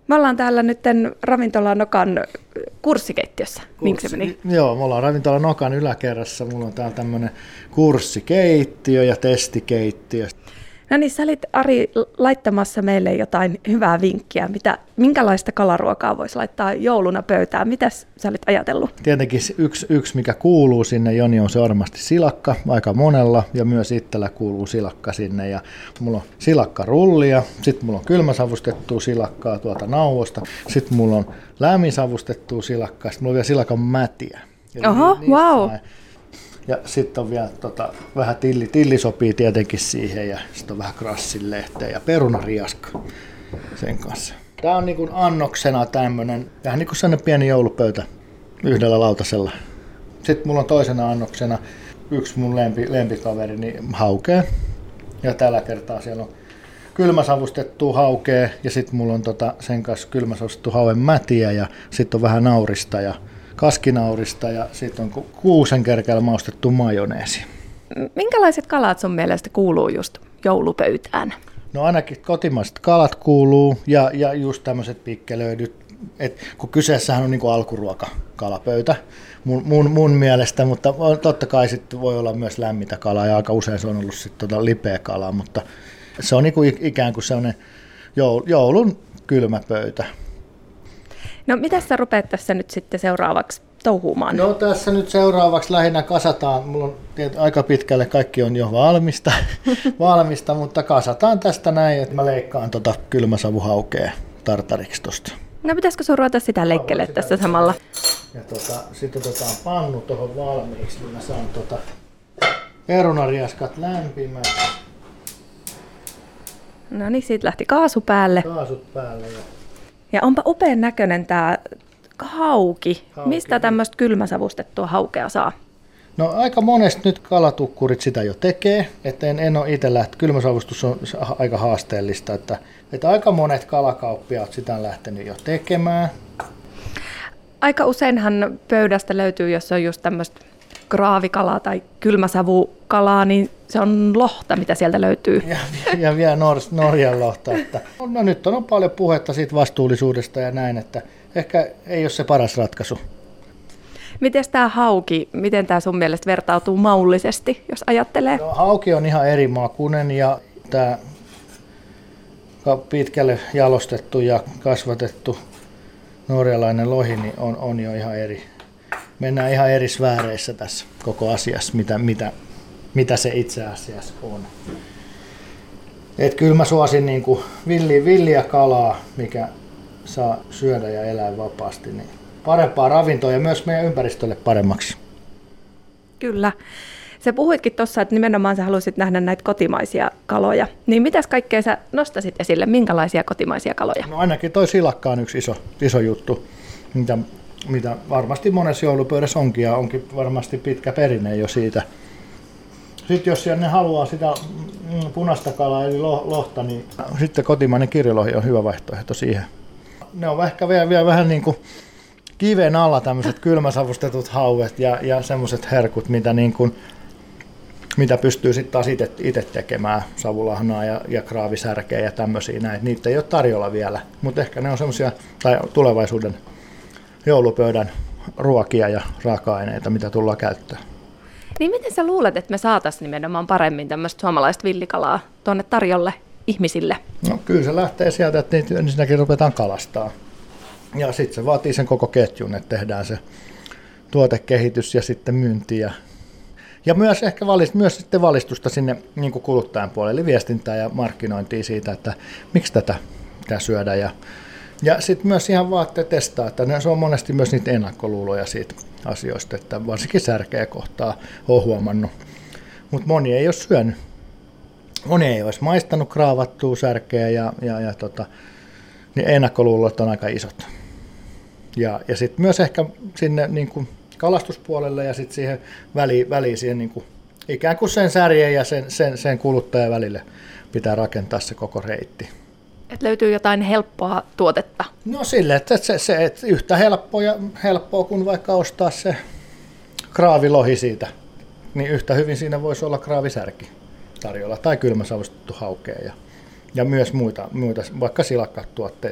Me ollaan täällä nyt ravintola Nokan kurssikeittiössä. Minkä se meni? Joo, me ollaan ravintola Nokan yläkerrassa. Mulla on täällä tämmöinen kurssikeittiö ja testikeittiö. No niin, sä olit, Ari, laittamassa meille jotain hyvää vinkkiä. Minkälaista kalaruokaa voisi laittaa jouluna pöytään? Mitäs sä olit ajatellut? Tietenkin yksi mikä kuuluu sinne, Joni, on se varmasti silakka aika monella, ja myös itsellä kuuluu silakka sinne. Ja mulla on silakkarullia, sitten mulla on kylmäsavustettua silakkaa tuolta nauosta, sitten mulla on lämminsavustettua silakkaa, sitten mulla on vielä silakan mätiä. Oho, wow. Ja sitten on vielä vähän tilli sopii tietenkin siihen, ja sitten on vähän krassinlehteä ja perunariaska sen kanssa. Tämä on niin kuin annoksena tämmöinen, vähän niin kuin sellainen pieni joulupöytä yhdellä lautasella. Sitten mulla on toisena annoksena yksi mun lempikaveri, niin haukea. Ja tällä kertaa siellä on kylmäsavustettua haukea, ja sitten mulla on sen kanssa kylmäsavustettua hauen mätiä, ja sitten on vähän naurista ja kaskinaurista, ja sitten on kuusen kerkeellä maustettu majoneesi. Minkälaiset kalat sun mielestä kuuluu just joulupöytään? No ainakin kotimaiset kalat kuuluu, ja just tämmöiset pikkelöidyt, kun kyseessähän on niin kuin alkuruokakalapöytä mun mielestä, mutta totta kai sitten voi olla myös lämmintä kalaa, ja aika usein se on ollut sitten lipeä kalaa, mutta se on niin kuin ikään kuin sellainen joulun kylmä pöytä. No mitä sä rupeat tässä nyt sitten seuraavaksi touhumaan? No tässä nyt seuraavaksi lähinnä kasataan, mulla on aika pitkälle kaikki on jo valmista, mutta kasataan tästä näin, että mä leikkaan kylmäsavuhaukea tartariksi tosta. No pitäisikö sun ruveta sitä leikkelemään tässä samalla? Ja sitten otetaan pannu tuohon valmiiksi, niin mä saan perunariaskat lämpimään. No niin, siitä lähti kaasu päälle. Kaasut päälle. Ja onpa upean näköinen tää hauki. Mistä tämmöistä kylmäsavustettua haukea saa? No aika monesti nyt kalatukkurit sitä jo tekee, että en ole itse lähtenyt. Kylmäsavustus on aika haasteellista, että aika monet kalakauppiaat sitä on lähtenyt jo tekemään. Aika useinhan pöydästä löytyy, jos on just tämmöistä kraavikalaa tai kylmäsavukalaa, niin se on lohta, mitä sieltä löytyy. Ja vielä Norjan lohta. Että, no nyt on paljon puhetta siitä vastuullisuudesta ja näin, että ehkä ei ole se paras ratkaisu. Miten tämä hauki, miten tämä sun mielestä vertautuu maullisesti, jos ajattelee? No, hauki on ihan eri makuinen, ja tämä pitkälle jalostettu ja kasvatettu norjalainen lohi niin on jo ihan eri. Mennään ihan eri sfääreissä tässä koko asiassa, mitä se itse asiassa on. Et kyllä mä suosin niin kuin villiä kalaa, mikä saa syödä ja elää vapaasti, niin parempaa ravintoa ja myös meidän ympäristölle paremmaksi. Kyllä. Sä puhuitkin tuossa, että nimenomaan sä haluaisit nähdä näitä kotimaisia kaloja. Niin mitäs kaikkea sä nostasit esille? Minkälaisia kotimaisia kaloja? No ainakin toi silakka on yksi iso juttu, mitä varmasti monessa joulupöydässä onkin, ja onkin varmasti pitkä perinne jo siitä. Sitten jos ne haluaa sitä punaista kalaa eli lohta, niin sitten kotimainen kirjolohi on hyvä vaihtoehto siihen. Ne on ehkä vielä vähän niin kuin kiven alla tämmöiset kylmäsavustetut hauet ja semmoiset herkut, mitä pystyy sitten taas itse tekemään, savulahnaa ja kraavisärkeä ja tämmöisiä näin. Niitä ei ole tarjolla vielä, mutta ehkä ne on semmoisia tai tulevaisuuden joulupöydän ruokia ja raaka-aineita, mitä tullaan käyttämään. Niin miten sä luulet, että me saataisiin nimenomaan paremmin tämmöistä suomalaista villikalaa tuonne tarjolle ihmisille? No kyllä se lähtee sieltä, että niitä ensinnäkin ruvetaan kalastaa. Ja sitten se vaatii sen koko ketjun, että tehdään se tuotekehitys ja sitten myynti. Ja myös ehkä myös sitten valistusta sinne niin kuin kuluttajan puolelle, eli viestintää ja markkinointia siitä, että miksi tätä pitää syödä. Ja sitten myös ihan vaan testaa, että se on monesti myös niitä ennakkoluuloja siitä asioista, että varsinkin särkeä kohtaa olen huomannut. Mutta moni ei ole syönyt. Moni ei olisi maistanut kraavattua särkeä niin ennakkoluulot on aika isot. Ja sitten myös ehkä sinne niin kuin kalastuspuolelle ja sitten siihen väliin siihen niin kuin, ikään kuin sen särjen ja sen kuluttajan välille pitää rakentaa se koko reitti. Että löytyy jotain helppoa tuotetta? No sille, että se yhtä helppoa kuin vaikka ostaa se kraavilohi siitä, niin yhtä hyvin siinä voisi olla kraavisärki tarjolla tai kylmäsavustettu haukea ja myös muita vaikka silakkatuotteita.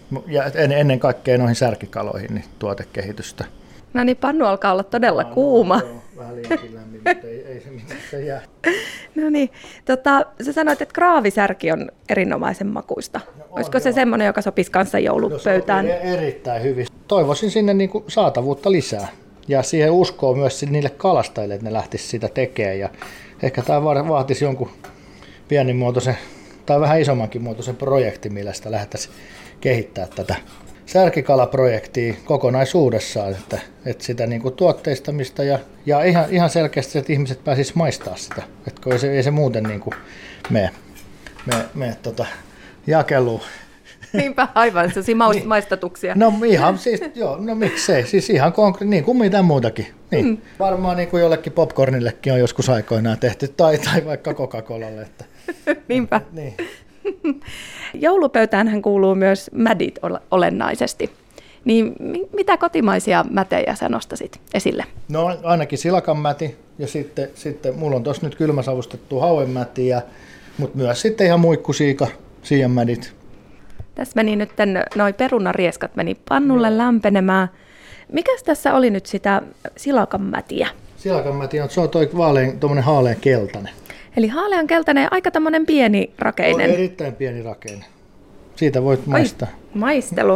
Ja ennen kaikkea noihin särkikaloihin niin tuotekehitystä. No niin, pannu alkaa olla todella kuuma. Joo, vähän liiankin lämmin, mutta ei se mitään se jää. No niin, sä sanoit, että kraavisärki on erinomaisen makuista. Olisiko se semmoinen, joka sopisi kanssa joulupöytään? No, erittäin hyvin. Toivoisin sinne niin kuin saatavuutta lisää. Ja siihen uskoo myös niille kalastajille, että ne lähtisivät sitä tekemään. Ja ehkä tämä vaatisi jonkun pienimuotoisen tai vähän isommankin muotoisen projektin, millä sitä lähdettäisiin kehittää tätä särkikalaprojektia kokonaisuudessaan, että sitä niin kuin tuotteistamista ja ihan selkeästi, että ihmiset pääsisivät maistaa sitä, että ei se muuten niin kuin mene jakeluun. Niinpä, aivan, se niin. Maistatuksia. No ihan, siis joo, no miksei, siis ihan niin kuin mitään muutakin. Niin. Varmaan niin kuin jollekin popcornillekin on joskus aikoinaan tehty, tai vaikka Coca-Colalle. Että. Niinpä. Niin. Joulupöytäänhän kuuluu myös mädit olennaisesti. Niin mitä kotimaisia mätejä sä nostasit esille? No ainakin silakanmäti ja sitten mulla on tuossa nyt kylmäsavustettu hauenmäti, mutta myös sitten ihan muikkusiika, siianmädit. Tässä meni nyt noi perunarieskat meni pannulle lämpenemään. Mikäs tässä oli nyt sitä silakanmätiä? Silakanmäti on, se on tuommoinen haalean keltainen. Eli haalean keltainen, aika tämmöinen pieni rakeinen. On erittäin pieni rakeinen. Siitä voit maistaa. Maistelu.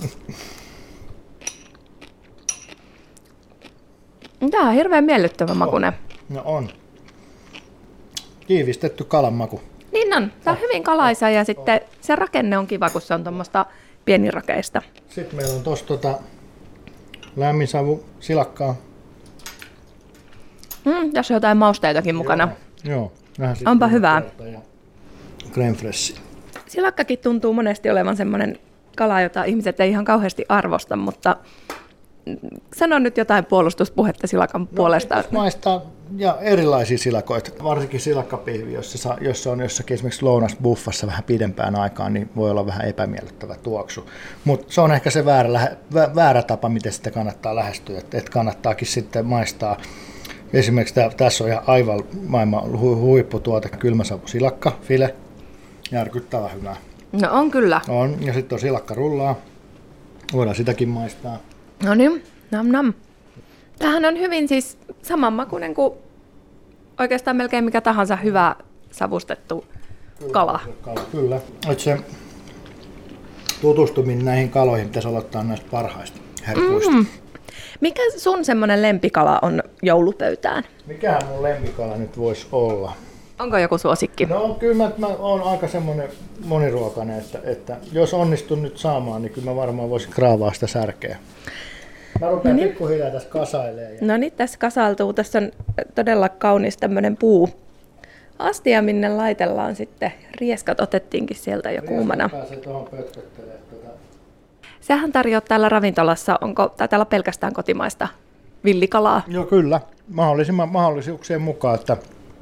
Tämä on hirveän miellyttävä makuinen. No on. Kiivistetty kalan maku. Niin on. Tämä on hyvin kalaisa ja sitten se rakenne on kiva, kun se on tuommoista pienirakeista. Sitten meillä on tuossa lämmin savu silakkaa. Tässä on jotain mausteitakin mukana. Joo. Onpa hyvää. Crème fraîche. Silakkakin tuntuu monesti olevan semmoinen kala, jota ihmiset ei ihan kauheasti arvosta, mutta sano nyt jotain puolustuspuhetta silakan puolesta. Maistaa ja erilaisia silakoita, varsinkin silakkapihvi, jos se on jossakin esimerkiksi lounasbuffassa vähän pidempään aikaan, niin voi olla vähän epämiellyttävä tuoksu. Mutta se on ehkä se väärä tapa, miten sitä kannattaa lähestyä, että kannattaakin sitten maistaa. Esimerkiksi tässä on ihan aivan maailman huipputuote, kylmäsavusilakka, file, järkyttävän hyvää. No on kyllä. On, ja sitten on silakkarullaa, voidaan sitäkin maistaa. No niin, nam nam. Tämähän on hyvin siis samanmakuinen kuin oikeastaan melkein mikä tahansa hyvä savustettu kala. Kyllä, että se tutustuminen näihin kaloihin pitäisi aloittaa näistä parhaista herkuista. Mikä sun semmoinen lempikala on joulupöytään? Mikähän mun lempikala nyt voisi olla? Onko joku suosikki? No kyllä mä oon aika semmoinen moniruokainen, että jos onnistun nyt saamaan, niin kyllä mä varmaan voisin kraavaa sitä särkeä. Mä rupean pikkuhiljaa tässä kasailemaan. No niin, tässä kasailtuu. Tässä on todella kaunis tämmöinen astia, minne laitellaan sitten. Rieskat otettiinkin sieltä jo kuumana. Pääsee tuohon pötköttelemään. Sähän tarjoat täällä ravintolassa, onko täällä pelkästään kotimaista villikalaa? Joo, kyllä. Mahdollisuuksien mukaan, että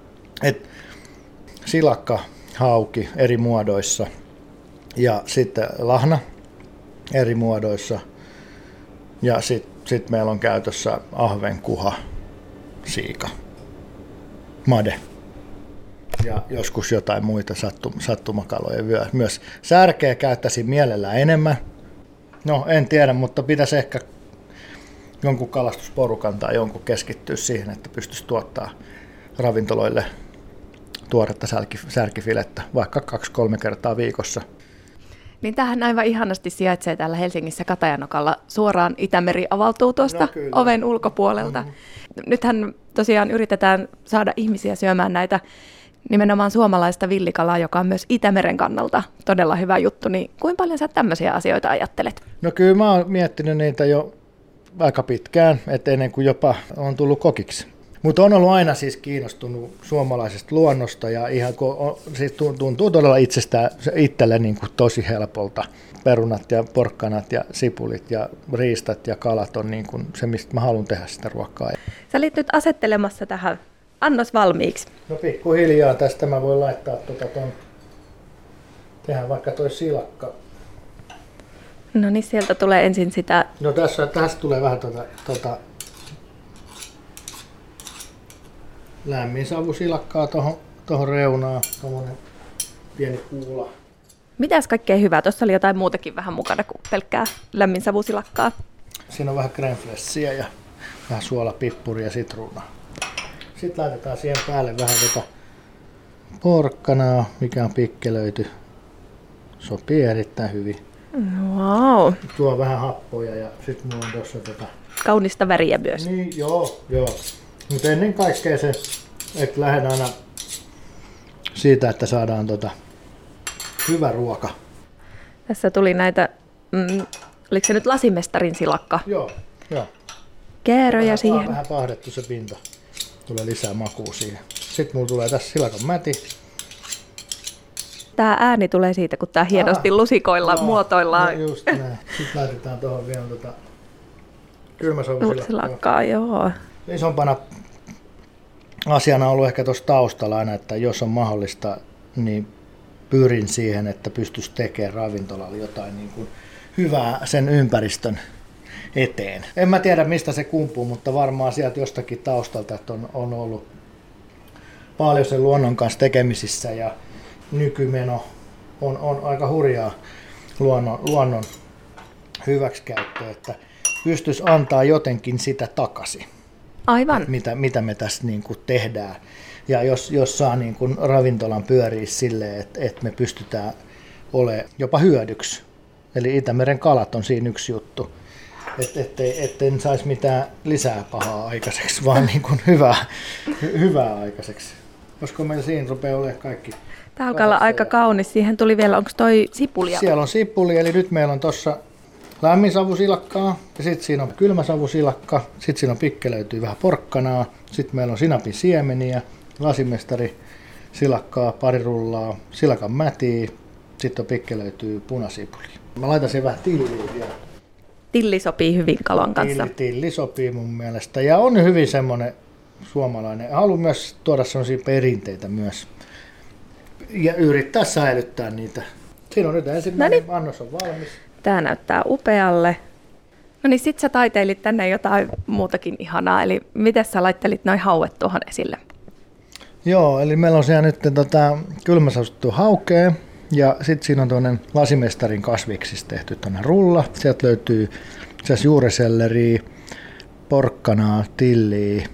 silakka, hauki eri muodoissa ja sitten lahna eri muodoissa. Ja sitten meillä on käytössä ahven, kuha, siika, made ja joskus jotain muita sattumakaloja myös. Särkeä käyttäisin mielellään enemmän. No en tiedä, mutta pitäisi ehkä jonkun kalastusporukan tai jonkun keskittyä siihen, että pystyisi tuottaa ravintoloille tuoretta särkifilettä vaikka 2-3 kertaa viikossa. Niin tämähän aivan ihanasti sijaitsee täällä Helsingissä Katajanokalla. Suoraan Itämeri avautuu tuosta oven ulkopuolelta. Nythän tosiaan yritetään saada ihmisiä syömään näitä nimenomaan suomalaista villikalaa, joka on myös Itämeren kannalta todella hyvä juttu. Niin kuinka paljon sä tämmöisiä asioita ajattelet? No kyllä mä oon miettinyt niitä jo aika pitkään, että ennen kuin jopa on tullut kokiksi. Mutta on ollut aina siis kiinnostunut suomalaisesta luonnosta ja ihan siis tuntuu todella itselle niin kuin tosi helpolta. Perunat ja porkkanat ja sipulit ja riistat ja kalat on niin kuin se, mistä mä haluan tehdä sitä ruokaa. Sä olit nyt asettelemassa tähän annos valmiiksi. No pikkuhiljaa tästä mä voin laittaa tehdään vaikka toi silakka. No niin, sieltä tulee ensin sitä. No tässä tulee vähän lämmin savusilakkaa tuohon reunaan, tuommoinen pieni kuula. Mitäs kaikkea hyvää? Tuossa oli jotain muutakin vähän mukana kuin pelkkää lämminsavusilakkaa. Siinä on vähän crème fraîchea ja vähän suolapippuria ja sitruunaa. Sitten laitetaan siihen päälle vähän porkkanaa, mikä on pikkelöity. Sopii erittäin hyvin. Wow. Tuo vähän happoja ja sitten mulla on tuossa kaunista väriä myös. Niin, joo. Mutta ennen kaikkea se, että lähden aina siitä, että saadaan hyvä ruoka. Tässä tuli näitä, oliko se nyt lasimestarin silakka? Joo. Kääröjä siihen. Vähän pahdettu se pinta. Tulee lisää makua siihen. Sitten mulla tulee tässä silakan mäti. Tää ääni tulee siitä, kun tää hienosti lusikoilla muotoillaan. No just näin. Sitten laitetaan tuohon vielä kylmäsavusilakkaa. Joo. Isompana asiana on ollut ehkä tuossa taustalla aina, että jos on mahdollista, niin pyrin siihen, että pystyisi tekemään ravintolalla jotain niin kuin hyvää sen ympäristön eteen. En mä tiedä, mistä se kumpuu, mutta varmaan sieltä jostakin taustalta, että on ollut paljon sen luonnon kanssa tekemisissä ja nykymeno on aika hurjaa luonnon hyväksikäyttöä, että pystyisi antaa jotenkin sitä takaisin. Aivan. Mitä me tässä niin kuin tehdään. Ja jos saa niin kuin ravintolan pyöriä silleen, että me pystytään olemaan jopa hyödyksi. Eli Itämeren kalat on siinä yksi juttu. Etten saisi mitään lisää pahaa aikaiseksi, vaan niin kuin hyvää aikaiseksi. Koska meillä siinä rupeaa olemaan kaikki. Tämä alkaa olla aika kaunis. Siihen tuli vielä, onko toi sipulia? Siellä on sipuli, eli nyt meillä on tuossa lämminsavusilakkaa, ja sitten siinä on kylmäsavusilakka, sitten siinä on pikkelöityy vähän porkkanaa, sitten meillä on sinapin siemeniä, lasimestari silakkaa, pari rullaa, silakan mätiä, sitten on pikkelöityy punasipuli. Mä laitan siihen vähän tilliä vielä. Tilli sopii hyvin kalan kanssa. Tilli sopii mun mielestä, ja on hyvin semmoinen suomalainen. Haluan myös tuoda semmoisia perinteitä myös, ja yrittää säilyttää niitä. Siinä on nyt ensimmäinen annos on valmis. Tää näyttää upealle. No niin, sit sä taiteilit tänne jotain muutakin ihanaa, eli miten sä laittelit noin hauet tuohon esille? Joo, eli meillä on siellä nyt kylmäsavustettu haukea, ja sitten siinä on tuonne lasimestarin kasviksista tehty tuonne rulla. Sieltä löytyy juureselleriä, porkkanaa, tilliä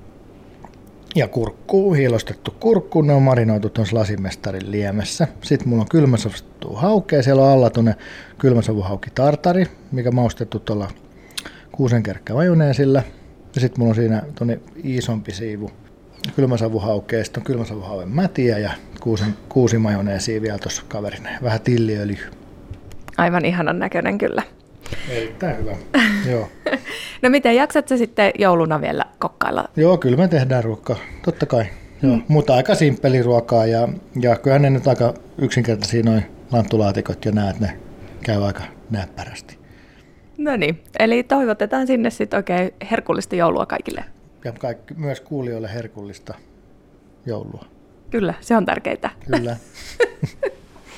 ja kurkkuu, hiilostettu kurkku. Ne on marinoitu tuossa lasimestarin liemessä. Sitten mulla on kylmäsavustettu haukea, siellä on alla tuonne kylmäsavuhauki tartari, mikä maustettu tuolla kuusenkerkkä majoneesilla. Ja sitten mulla on siinä tuonne isompi siivu kylmäsavuhaukea, sitten on kylmäsavuhauen mätiä ja kuusimajoneesia vielä tuossa kaverina. Vähän tilliöljy. Aivan ihanan näköinen kyllä. Erittäin hyvä, joo. No miten, jaksat sä sitten jouluna vielä kokkailla? Joo, kyllä me tehdään ruokaa, totta kai. Joo. Mutta aika simppeli ruokaa ja kyllähän ne nyt aika yksinkertaisia noin lanttulaatikot ja näet, ne käy aika näppärästi. No niin, eli toivotetaan sinne sitten oikein herkullista joulua kaikille. Ja myös kuulijoille herkullista joulua. Kyllä, se on tärkeintä. Kyllä.